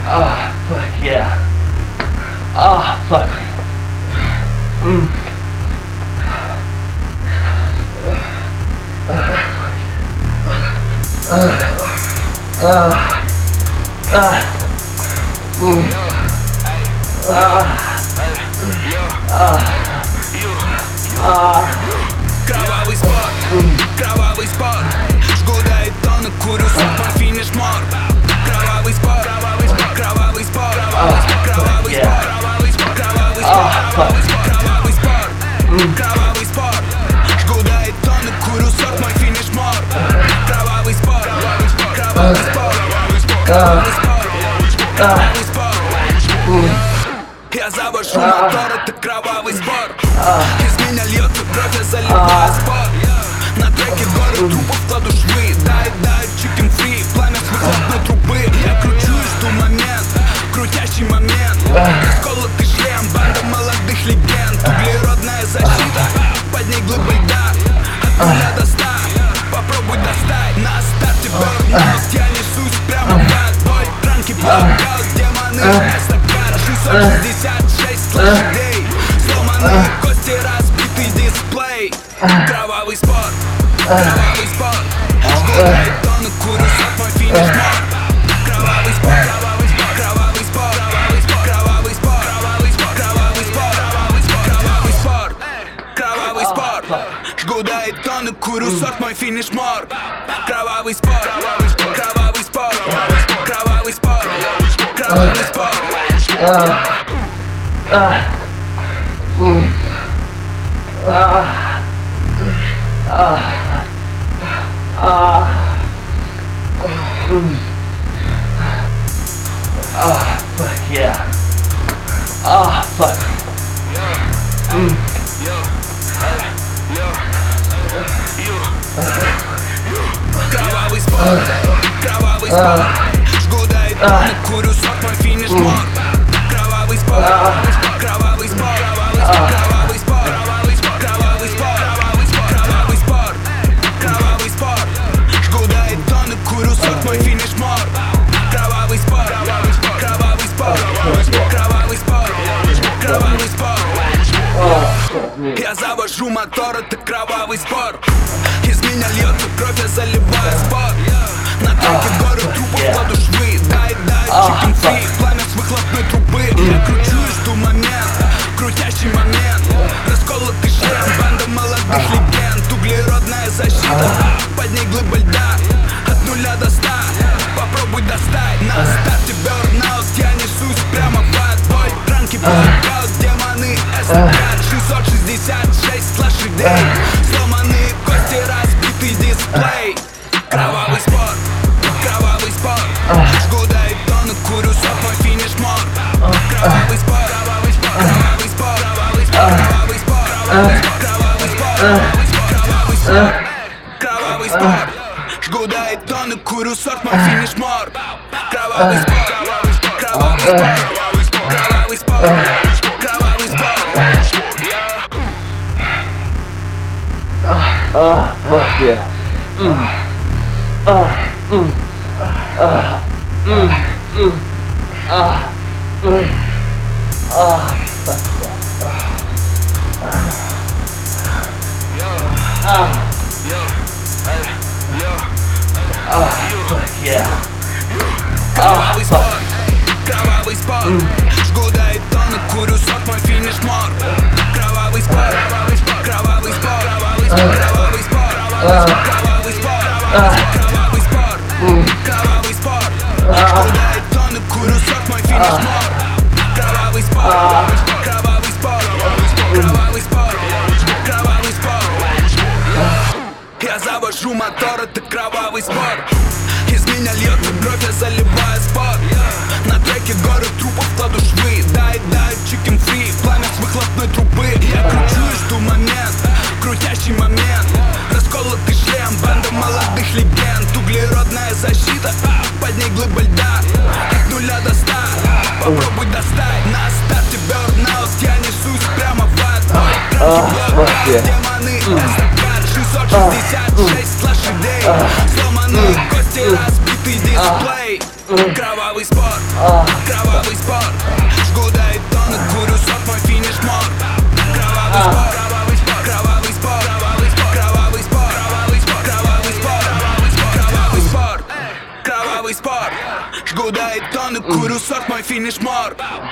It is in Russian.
Ah, fuck yeah. Ah, fuck. Кровавый спор, жгу до и тонны, курю сок, мой финиш мор. Кровавый спор, кровавый спор, кровавый спор, кровавый спор, кровавый спор, кровавый спор, кровавый спор, кровавый спор, жгу до и тонны, курю сок, мой финиш мор. Кровавый спор, кровавый спор, кровавый спор, кровавый спор, кровавый спор. Я завожу мотор, это кровавый спор. Из меня льется кровь, я заливаю спор. На треке горы трупов кладу швы. Дай chicken free, пламя с выхлопной трубы. Я кручу и жду момент, крутящий момент. Расколотый шлем, банда молодых легенд. Углеродная защита, под ней глыбы льда. От нуля до 100, попробуй достать. На старте burnout, я несусь прямо в ад. Бой, ранки, блокаут, демоны, эстакад. 666 лошадей, сломанные кости, разбитый дисплей. Кровавый спор, кровавый спор, жгу до и тонны, курю сок, мой финиш мор. Кровавый спор, кровавый спор, кровавый спор, кровавый спор, кровавый спор, кровавый спор, кровавый спор, кровавый спор, жгу до и тонны, курю сок, мой финиш мор. Кровавый спор, кровавый спор, кровавый спор, кровавый спор, кровавый спор. Fuck yeah. Ah, fuck. Кровавый спор, кровавый спор, жгу до и тонны, курю сок, мой финиш мор. Кровавый спор, кровавый спор, кровавый спор, кровавый спор, кровавый спор, кровавый спор, кровавый спор, жгу до и тонны, курю сок, мой финиш мор. Кровавый спор, кровавый спор, кровавый спор, кровавый спор, кровавый спор. Я завожу мотор, это кровавый спор. Из меня льется кровь, я заливаю спор. На треке горы трупов кладу швы. Дай chicken free, пламя с выхлопной трубы. Я кручу и жду момент, крутящий момент. Расколотый шлем, банда молодых легенд. Углеродная защита, под ней глыба льда. От нуля до 100, попробуй достать. На старте burnout, я несусь прямо в ад. Бой, ранки, блокаут, демоны, эстакад. 666 лошадей, сломанные кости, разбитый дисплей. Кровавый спор, кровавый спор, жгу до и тонны, курю сок, мой финиш мор. Кровавый спор, кровавый спор, кровавый спор, кровавый спор, кровавый спор, кровавый спор, кровавый спор, жгу до и тонны, курю сок, мой финиш мор. Кровавый спор, кровавый спор, кровавый спор, кровавый спор, кровавый спор. Fuck yeah. Fuck yeah. Кровавый спор, кровавый спор, жгу до и тонны, курю сок, мой финиш мор. Кровавый спор, кровавый спор, кровавый спор, кровавый спор, кровавый спор, кровавый спор, кровавый спор, жгу до и тонны, курю сок, мой финиш мор. Кровавый спор, кровавый спор, кровавый спор, кровавый спор. Я завожу мотор, это кровавый спор. Из меня льется кровь, я заливаю спор. На треке горы трупов кладу швы. Дай chicken free, пламя с выхлопной трубы. Я кручу и жду момент, крутящий момент. Расколотый шлем, банда молодых легенд. Углеродная защита, под ней глыба льда. От нуля до 100, попробуй достать. На старте burnout, я несусь прямо в ад. Ранки, блокаут, демоны, эстакад. 666 лошадей, сломанные кости, разбитый дисплей. Кровавый Кровавый спорт, кровавый спорт. Жгу до и тонны, курю сок, мой финиш мор. Кровавый спорт, кровавый спорт, кровавый спорт, кровавый спорт, кровавый спорт, кровавый спорт, кровавый спорт, кровавый спорт. Жгу до и тонны, курю сок, мой финиш мор.